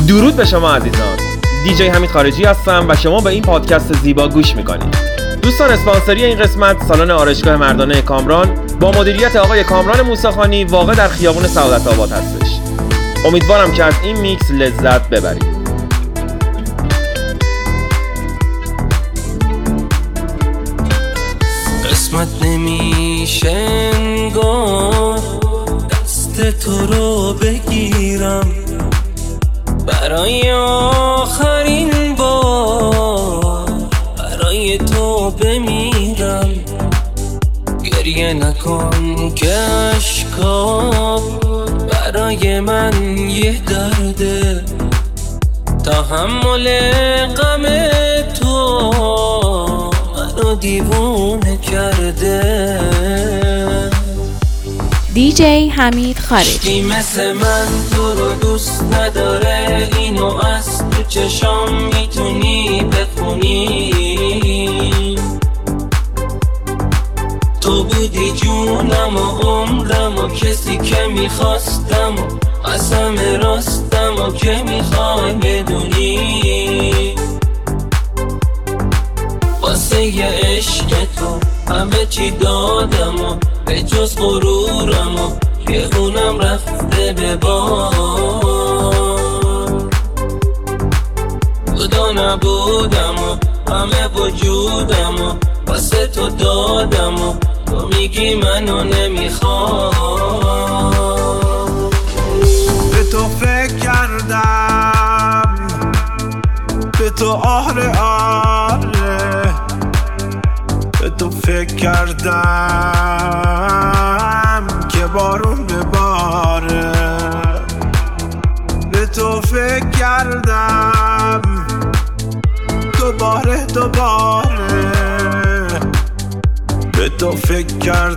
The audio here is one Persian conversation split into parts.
درود به شما عزیزان. دیجی حمید خارجی هستم و شما به این پادکست زیبا گوش میکنید. دوستان، اسپانسری این قسمت سالن آرایشگاه مردانه کامران با مدیریت آقای کامران موسیخانی واقع در خیابان سعادت آباد هستش. امیدوارم که از این میکس لذت ببرید. قسمت نمیشه انگار دست تو رو بگیرم، برای آخرین بار برای تو بمیرم. گریه نکن که اشکات برای من یه درده، تحمل غم تو منو دیوونه کرده. دیجی حمید خارجی. مثل من تو رو دوست نداره، اینو از تو چشام میتونی بخونی. تو بودی جونم و عمرم و کسی که میخواستم و قسم راستم و که میخوای بدونی. واسه یه عشق تو همه چی دادم و به جز غرورم و که خونم رفته به بار. خدا نبودم و همه وجودم و واسه تو دادم و تو میگی منو نمیخوام. به تو فکر کردم، به تو آره به تو فکر کردم که بارون بباره. به تو فکر کردم دوباره به تو فکر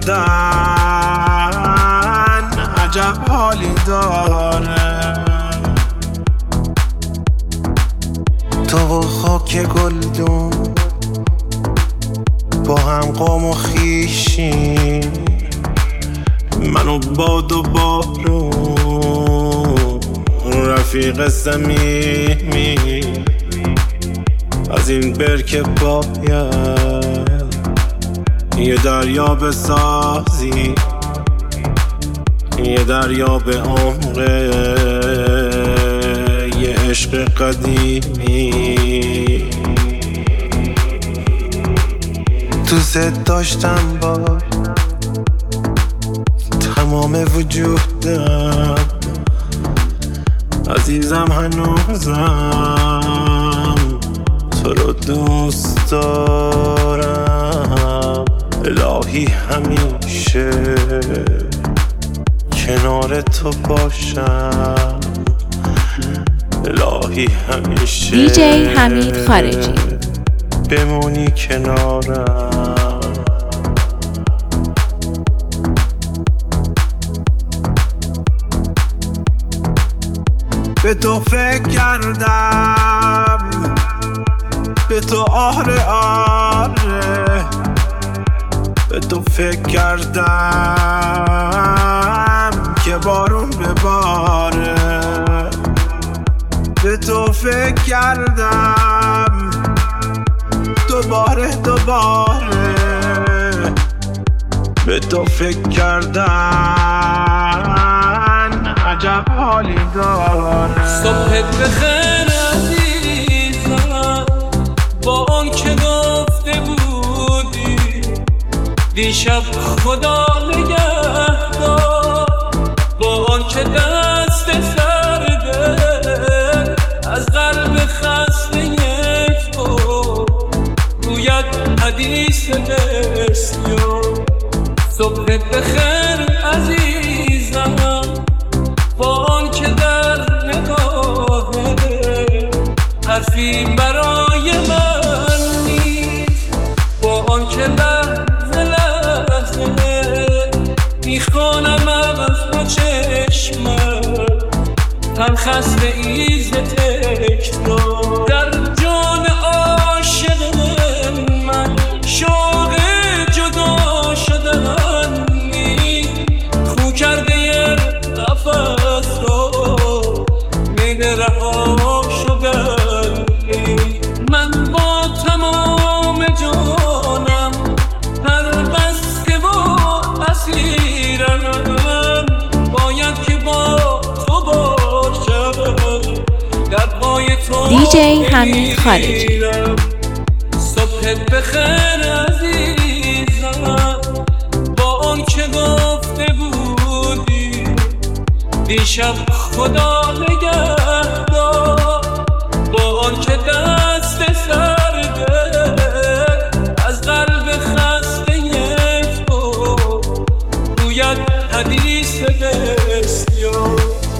کردن عجب حالی داره. تو و خاک گلدون با هم قوم و خیشیم، منو باد و بارون رفیق صمیمی. از این برکه باید یه دریا بسازی، یه دریا به عمق یه عشق قدیمی. دوست داشتم با تمام وجودم، عزیزم هنوزم تو رو دوست دارم. الهی همیشه کنار تو باشم، الهی همیشه دیجی حمید خارجی بمونی کنارم. به تو فکر کردم، به تو آره به تو فکر کردم که بارون بباره. به تو فکر کردم دوباره به تو فکر کردن عجب حالی داره. صبحت بخیر عزیزم، با آن که گفته بودی دیشب خدا نگهدار. با آن که دست سرده از قلب خسته یک تو رویت حدیث بسیار. صبحت بخیر عزیزم، با آن که در نگاهه حرفی برای من نیست. با آن که لحظه لحظه میخوانم از دو چشمم تلخ است ایز تکرار. در جان عاشق من شوق جدا شدن نیست. خو کرده قفس را میل رها دیجی حمید خارجی. صبحت بخیر عزیزم، با اون که گفته بودی دیشب خدا نگهدار، با اون که دست سرده از قلب خسته تو گوید حدیث بسیار.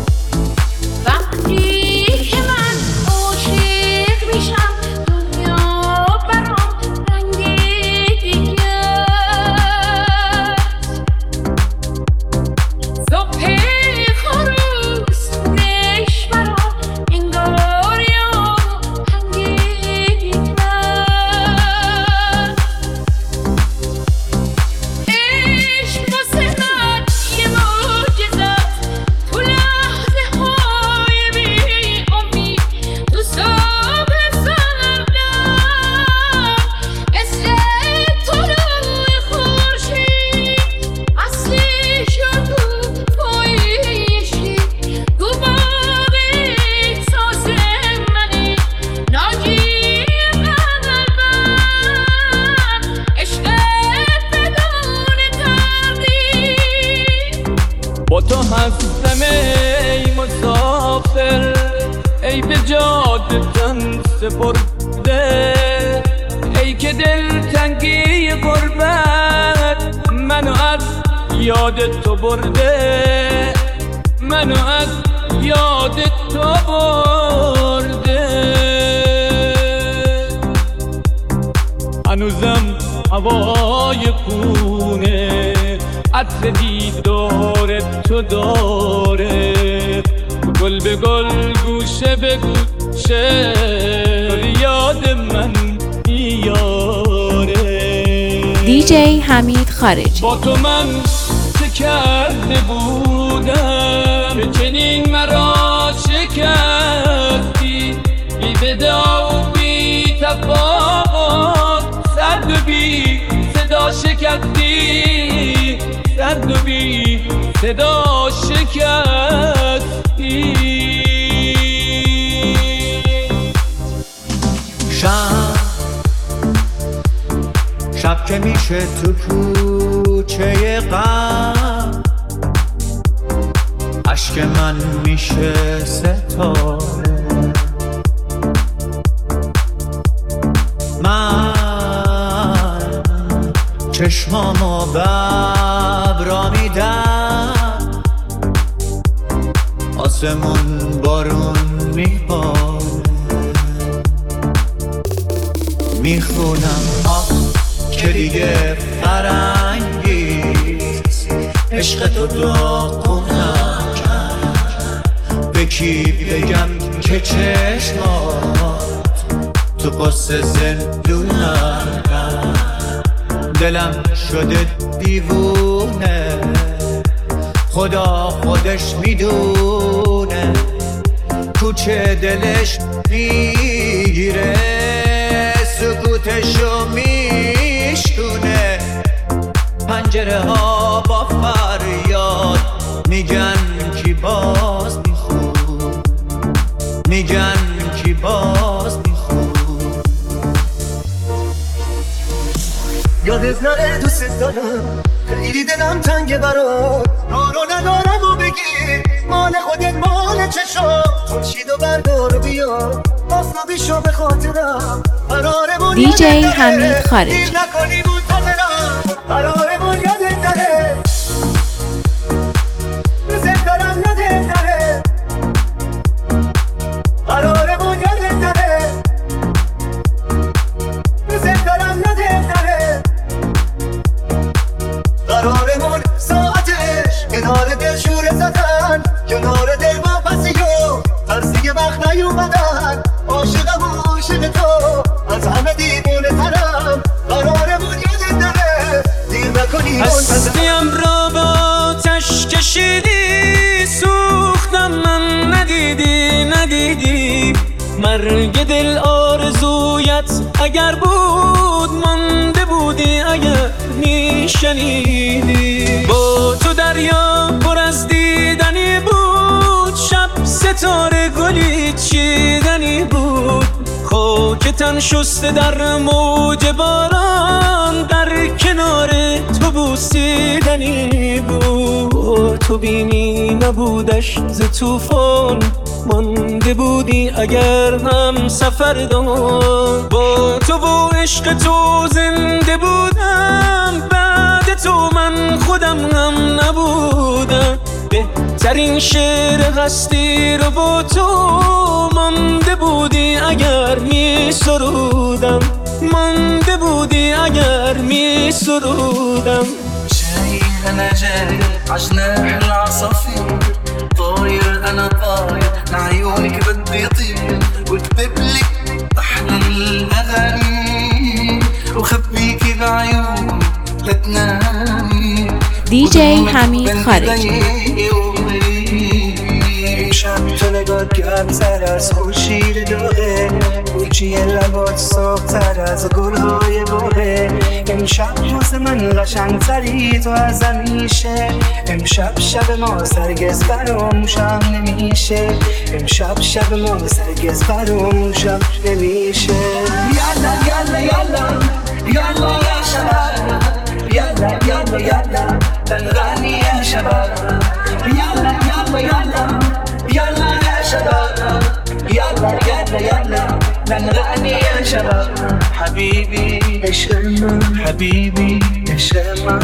با تو هستم ای مسافر، ای به جادتن سپرده، ای که دلتنگی غربت منو از یاد تو برده، منو از یاد تو برده. هنوزم هوای خونه عطر دیدار تو داره، گل به گل گوشه به گوشه یاد من میاره. دیجی حمید خارجی. با تو من چه کرده بودم که چنین مرا شکستی، بی بدا و بی تفاوت سرد و بی صدا شکستی، سرد و بی صدا شکستی. شب که میشه تو کوچه غم، اشک من میشه ستاره، من چشمامو ببرا میدم، آسمون بارون میباره، میخونم که دیگه فرنگیست، عشق تو داغونم کرد، به کی بگم که چشمات تو قصه زندونم کرد، دلم شده دیوونه، خدا خودش میدونه، کوچه دلش میگیره، سکوتشو میشکونه، پنجره ها با فریاد میگن کی باز میخون، میگن کی باز میخون. یادت نره دوست دارم، خیلی دلم تنگه برات، رو ندارم و بگی مال خودت مال چشم، خورشید و بردار و بیا آفتابیشو به خاطرم، قرارمون دیجی حمید خارجی. دیر نکنی منتظرم، قرارمون یادت نره، دوست دارم یادت نره، قرارمون یادت نره، دوست دارم یادت نره، قرارمون ساعتش کنار دل شوره زدن، کنار دل با پسیو ترسی وقت نیومدن، عاشقم و عاشق تو از همه دیوونه ترم، قرارمون یادت نره، دیر نکنی هستیم را با آتش کشیدی، سوختم من ندیدی، مرگ دل آرزویت اگر بود مانده بودی، اگر میشنیدی، با تو دریا پر از دیدنی بود، شب ستاره گلی چیدنی بود، که تن شسته در موج باران، در کنار تو بوسیدنی بود. تو بینی نبودش ز طوفان، مانده بودی اگر هم سفر دان. با تو و عشق تو زنده بودم، بعد تو من خودم هم نبودم. بهترین شعر هستی رو با تو مانده بودی اگر می سرودم، مانده بودی اگر می سرودم. شايل انا جاي عجناح العصافير، طاير انا طاير لعيونك بدي يطير، وكتبلك احلى الاغاني وخبيكي بعيوني لتنامي. DJ حمید خارجی. امشب تو نگات گرم‌تر از خورشید داغه، بوچی لبات ساختر از گلهای باغه. امشب روز من قشنگتری تو از همیشه، امشب شب ما هرگز فراموشم نمیشه، امشب شب ما هرگز فراموشم نمیشه. یالا یالا یالا یالا یا شباب، یالا یالا یالا تنغنی یا شباب، یالا یالا یالا يلا يا شباب، يلا يلا يلا نغني يا شباب. حبيبي يا شمع، حبيبي يا شمع.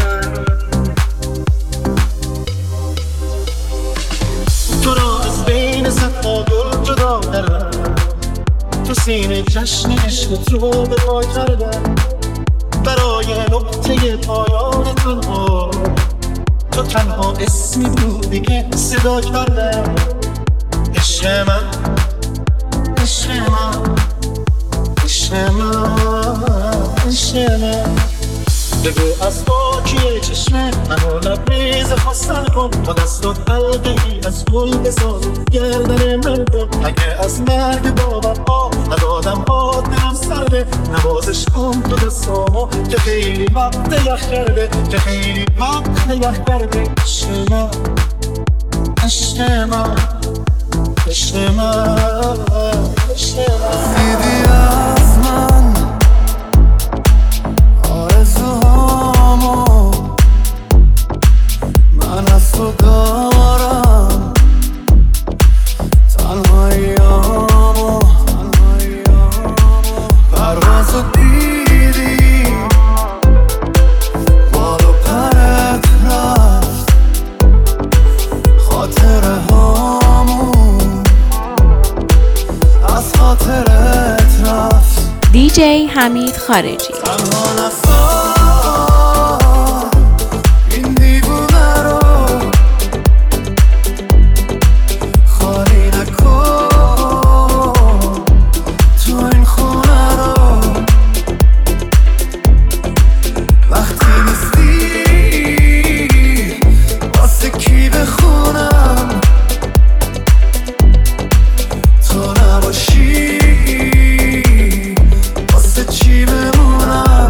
تو را از بین صد تا گل جدا کردم، تو سینه جشن عشق تو به پای کردم. برای نقطه پایان تنها، تو تنها اسمی بودی که صدا کردم. عشق من، عشق من، عشق من، عشق من. بگو از پاکی چشم منو لبریز خواستن کن، تا دستات حلقه‌ای از گل بساز گردن من کن. اگه از مرگ بابم ندادم هات دلم سرده، نوازش کن تو دستامو که خیلی وقت یخ کرده، که خیلی وقت یخ کرده. عشق من، عشق من، عشق من، عشق من. دیدی از من آرزوهامو، من از تو دارم تنهاییامو. پروازو دیدی بال و پرت رفت، خاطره هامون از خاطرت رفت. DJ حمید خارجی. تنها نسا این دیوونه رو خالی نکن، تو این خونه رو وقتی نیستی واسه کی بخونم، تو نباشی واسه چی بمونم.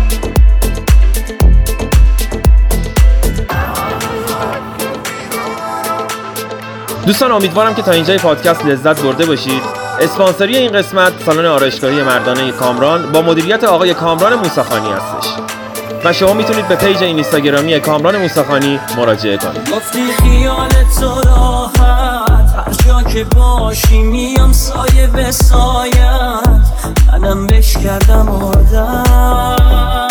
دوستان امیدوارم که تا اینجای پادکست لذت برده باشید. اسپانسری این قسمت سالن آرایشگاهی مردانه کامران با مدیریت آقای کامران موسیخانی هستش و شما میتونید به پیج اینستاگرامی کامران موسیخانی مراجعه کنید. گفتی خیال تو راحت، هر جا که باشی میام سایه به سایت، منم بش کردم عادت.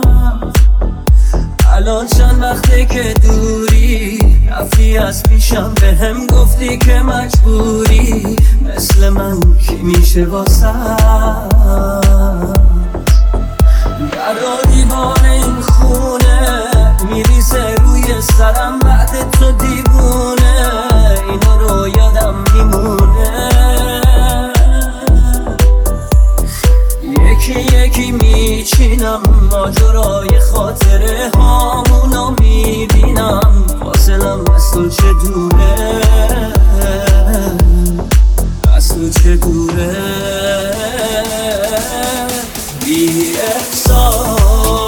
الان چند وقته که دوری، رفتی از پیشم به هم گفتی که مجبوری، مثل من کی میشه واسه در دیوان این خونه میریزه روی سرم بعد تو دیوونه، اینا رو یادم میمونه. یکی یکی میچینم ماجرای خاطره هامونو میبینم، فاصلم از تو چه دوره، از تو چه دوره. بی احساس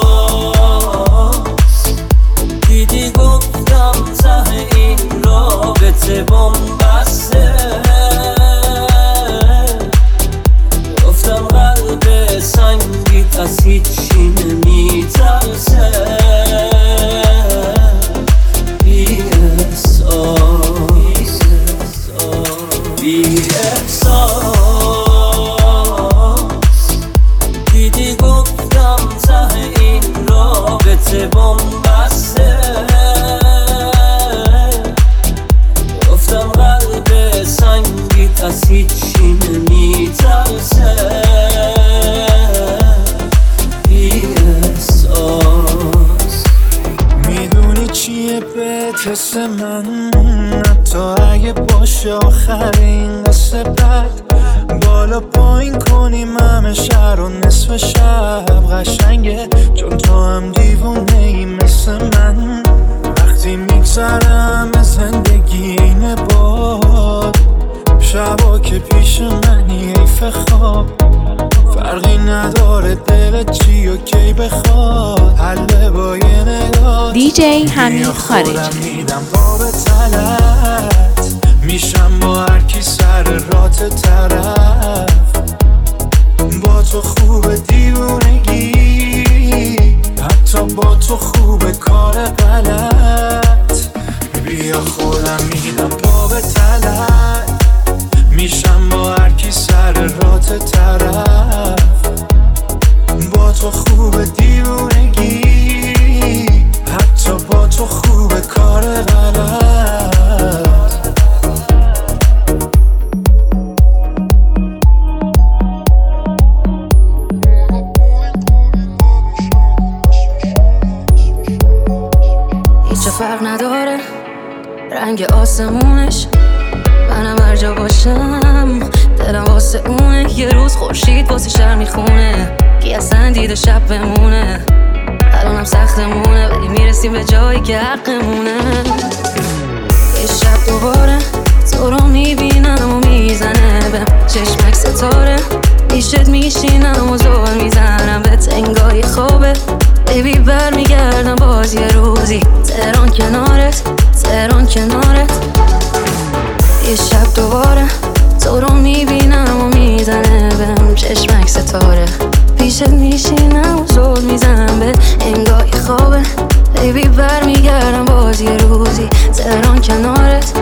دیدی گفتم ته این رابطه بومبسته، گفتم بی احساس دیدی گفتم ته این رابطه بن‌بسته گفتم قلب سنگیت از هیچی نمی‌ترسه بی احساس میدونی چیه به تست من حتی اگه باشه آخر این قصه بد بالا پایین کنیم همه شهر و نصف شب قشنگه چون تو هم دیوونه ای مثل من وقتی میگذرم زندگی اینه باد شبا که پیش منی حیف خواب فرقی نداره دلت چی و کی بخواد حل با یه نگاه دیجی حمید خارجی میدم باب تلت میشم با هر کی سر رات طرف با تو خوبه دیوونگی حتی با تو خوبه کار غلط بیا خودم میدم باب تلت میشم با هر کی سر رات طرف با تو خوبه دیوونگی حتی با تو خوبه کار غلط هیچ فرق نداره رنگ آسمونش منم هر جا باشم دلم واسه اونه یه روز خورشید واسه شهر میخونه کی اصلا دیده شب بمونه الانم سختمونه ولی میرسیم به جایی که حقمونه یه شب دوباره تو رو میبینم و میزنه به چشمک ستاره پیشت میشینم و زول میزنم به تنگای خوابه بیبی بر میگردم باز یه روزی تهران کنارت یه شب دوباره تو رو میبینم و میزنه بهم چشمک ستاره پیشت میشینم و زول میزنم به انگای خوابه بیبی بر میگردم باز یه روزی تهران کنارت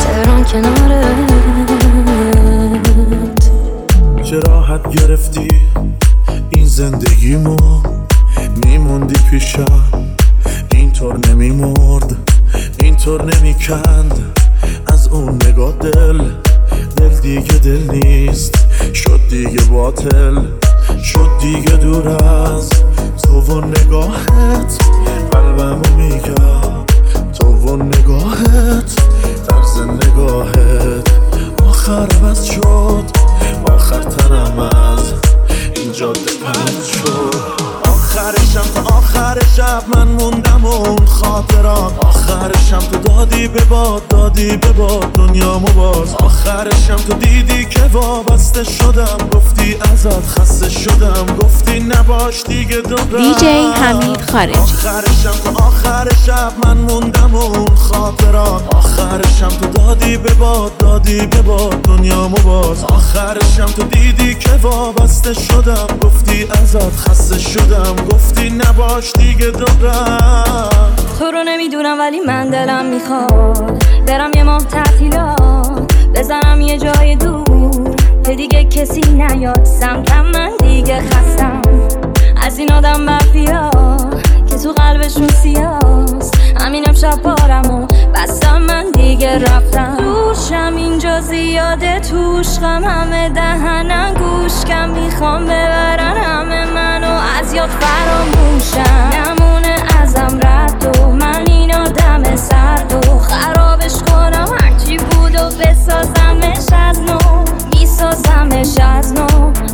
چه راحت گرفتی این زندگیمو میموندی پیشم اینطور نمیمرد اینطور نمیکند از اون نگاه دل دیگه دل نیست شد دیگه باطل شد دیگه دور از تو و نگاهت قلبمو میگم تو و نگاهت طرز نگاهت آخر عوض شد آخر تنم از این جاده پرد شد آخرشم تا آخر شب من موندم و اون خاطرات آخرشم تو دادی به باد دنیامو باز آخرشم تو دیدی که وابسته شدم گفتی ازت خسته شدم گفتی نباش دیگه دوباره دیجی حمید خارجی آخرشم تا آخر شب من موندم و اون خاطرات آخرشم تو دادی به باد دنیامو باز آخرشم تو دیدی که وابسته شدم گفتی ازت خسته شدم گفتی نباش دیگه دوباره تو رو نمیدونم ولی من دلم میخواد برم یه ماه تعطیلات بزنم یه جای دور که دیگه کسی نیاد سمتم من دیگه خستم از این آدم مافیا که تو قلبشون سیاست همین امشب بارم و بستم من دیگه رفتم دوشم اینجا زیاده توش غم همه دهنم گوشکم میخوام ببرن همه منو از یاد فراموشم نمونه ازم رد و من این آدم سرد و خرابش کنم هرچی بود و بسازمش از نو میسازمش از نو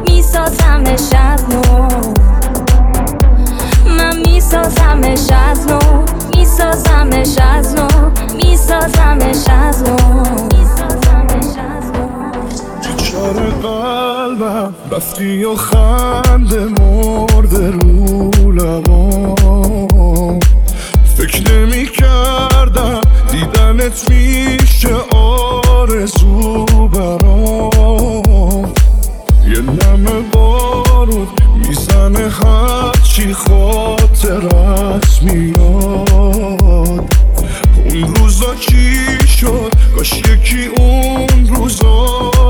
من میسازمش از نو چاره قلبم رفتی و خنده مرده رو لبام فکر نمی کردم دیدنت میشه آرزو برام یه نمه بارون میزنه هرچی خاطرت میاد اون روزا چی شد کاش یکی اون روزا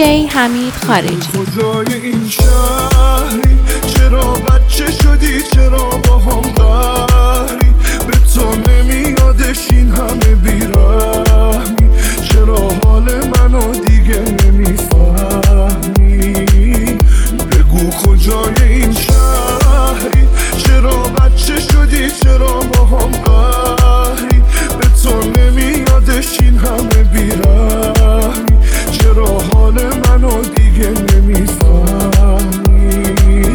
دیجی حمید خارجی. کجای این شهری چرا بچه شدی، چرا با هم قهری، به تو نمیادش این همه بیرحمی، چرا حال منو دیگه نمیفهمی، بگو کجای این شهری چرا بچه شدی، چرا با هم قهری، به تو نمیادش این همه بیرحمی، چرا حال منو دیگه نمیفهمی.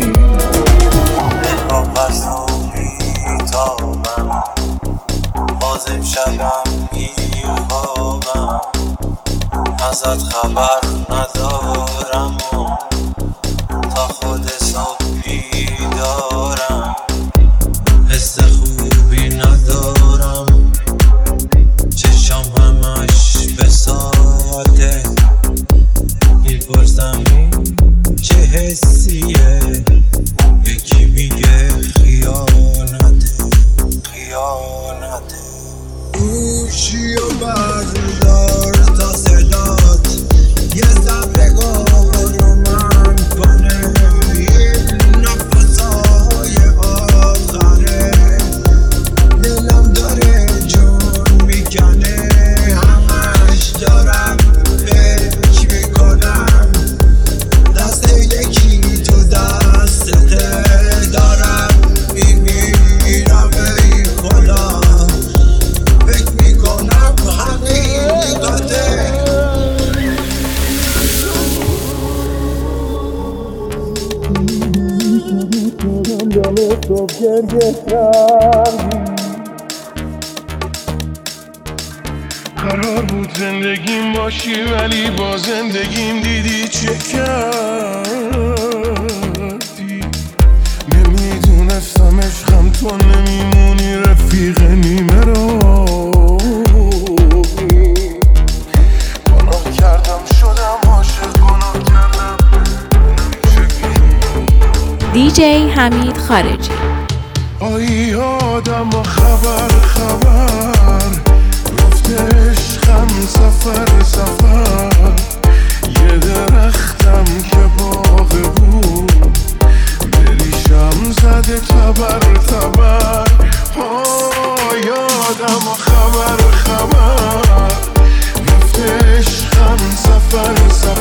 بازم شبم میخوابم، ازت خبر ندارم تا خود صبح بیدارم، حس خوبی ندارم، چشم همش به ساعته، میپرسم چه حسیه، یکی میگه خیانته، خیانته. گوشی و بردار تا صدات یه زبرگاه رو من کنه، این نفسای آخره، دلم داره جون میکنه، همش دارم فکر میکنم، دست یکی تو دستته دارم میمیرم، ای خدا فکر میکنم حقیقته. قرار بود زندگیم باشی ولی با زندگیم دیدی چه کردی، نمیدونستم عشقم تو نمیمونی رفیق نیمه رو، گناه کردم شدم عاشق، گناه کردم دیجی حمید خارجی. آی آدم و خبر رفته عشقم سفر یه درختم که باغ بود، بریشم زده تبر آی آدم و خبر رفته عشقم سفر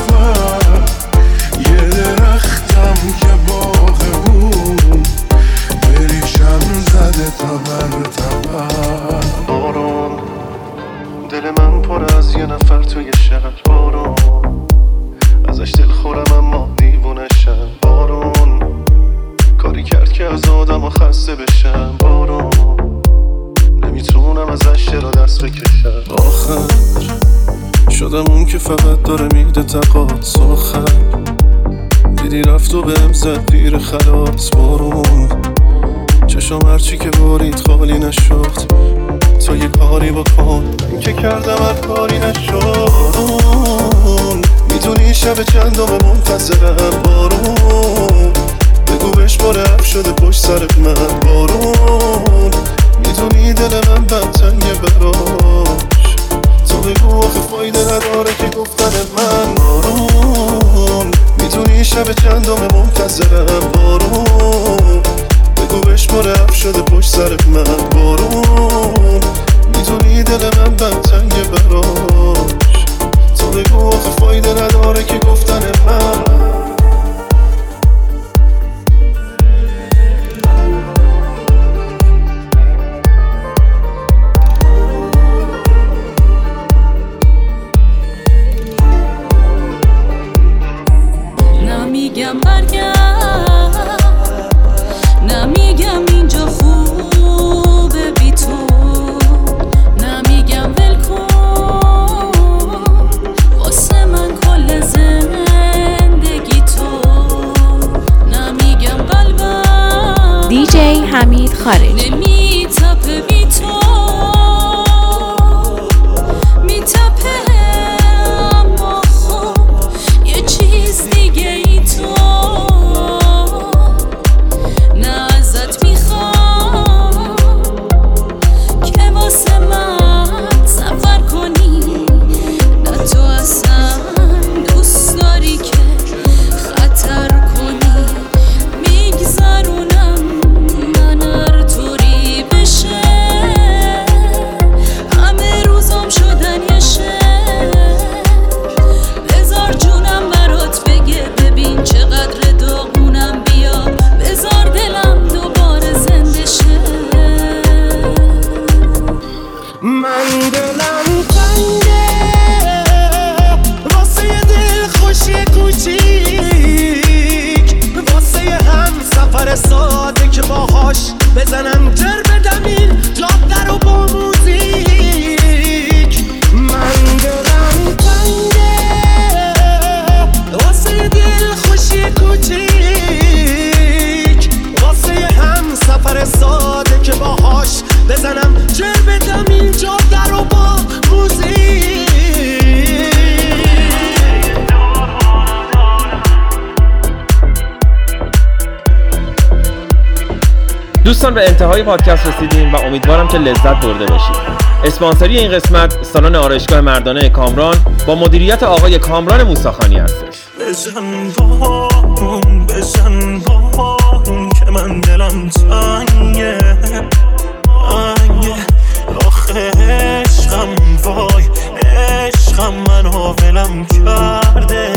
یه درختم که باغ بود، بریشم زده تبر بارون، دل من پر از یه نفر توی شهر، بارون ازش دل خورم اما دیوونشم، بارون کاری کرد که از آدم خسته بشم، بارون نمیتونم ازش چرا دست بکشم، آخر شدم اون که فقط داره میده تقاط سخن، دیدی رفت و بهم زد پیر خلاص، بارون چشم هرچی که بارید خالی نشد، تو یه کاری بکن، من که کردم هر کاری نشد، بارون میدونی شب چندم منتظرم، بارون بگو بشماره اف شده پشت سرت من، بارون میدونی دل من بدتنگه براش، تو بگو آخه فایده نداره که گفتن من، بارون میدونی شب چندم منتظرم، بارون بگو بشماره اف شده پشت سرت من، بارون میدونی دل من بدتنگه براش، تو بگو آخه فایده نداره که گفتن من. نمیگم برگرد، نمیگم اینجا خوبه بی تو، نمیگم ول کن، واسه من کل دلم تنگه واسه یه دل خوشی کوچیک، واسه یه هم سفر ساده که باهاش بزنم جر بدم این جاده رو با موزیک. من دلم تنگه واسه یه دل خوشی کوچیک، واسه یه هم سفر ساده که باهاش بزنم جر بدم این جاده رو با موزیک. دوستان به انتهای پادکست رسیدیم و امیدوارم که لذت برده باشید. اسپانسری این قسمت سالن آرایشگاه مردانه کامران با مدیریت آقای کامران موسیخانی هستش. بزن بارون که من دلم تنگه، آخه عشقم وای عشقم منو ولم کرده،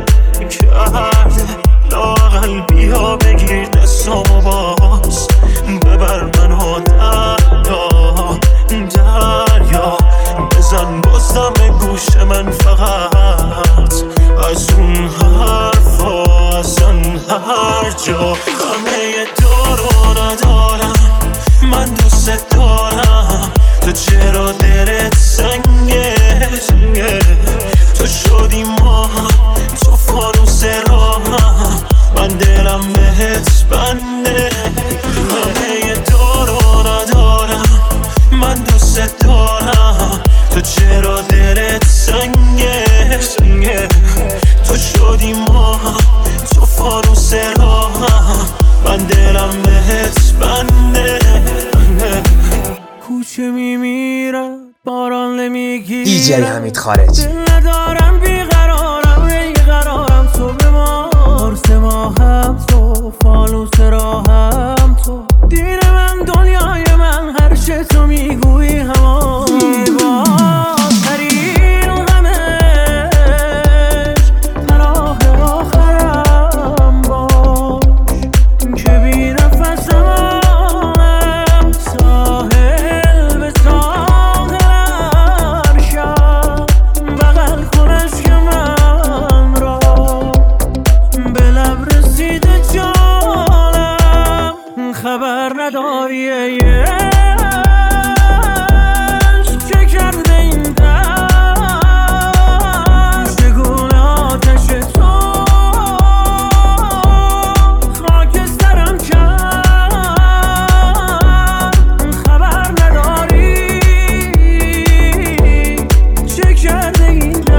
لااقل بیا بگیر دستامو باز ببر منو دریا، بزن بازم گوش من فقط از اون حرفا اصلا هر جا. همه دارو ندارم من دوست دارم، تو چرا دلت سنگه، تو شدی ما تو فانوس راهم، من دلم بهت بنده. همه دارو ندارم من دوست دارم، تو چرا دلت سنگه، تو شدی ما تو فانوس راهم، من دلم بهت بنده. کوچه میمیرم باران نمیگیرم، دیجی حمید خارجی. ندارم بیقرارم تو بمار، سه ماهم تو فانوس راهم تو، دین من دنیای من هر چه تو میگویی همان بازترین غمش پناه آخرم باش که بی نفسم ساحل به ساحل ارشد، بغل کن عشق من را به لب رسیده جانم، خبر نداری چه کرده این دشت، چگونه آتش تو خاکسترم کرد، خبر نداری چه کرده این دشت.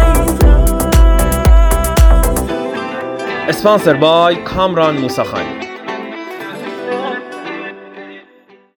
اسپانسر بای کامران موسیخانی.